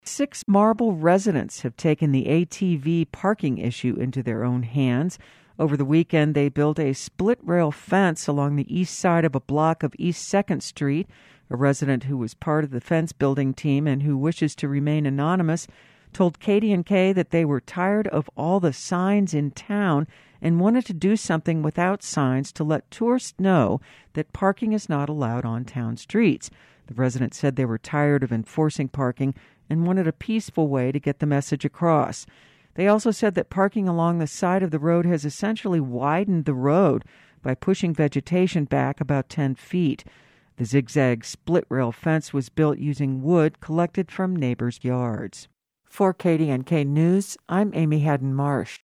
6 Marble residents have taken the ATV parking issue into their own hands. Over the weekend, they built a split-rail fence along the east side of a block of East 2nd Street. A resident who was part of the fence-building team and who wishes to remain anonymous told KDNK that they were tired of all the signs in town and wanted to do something without signs to let tourists know that parking is not allowed on town streets. The resident said they were tired of enforcing parking and wanted a peaceful way to get the message across. They also said that parking along the side of the road has essentially widened the road by pushing vegetation back about 10 feet. The zigzag split-rail fence was built using wood collected from neighbors' yards. For KDNK News, I'm Amy Haddon Marsh.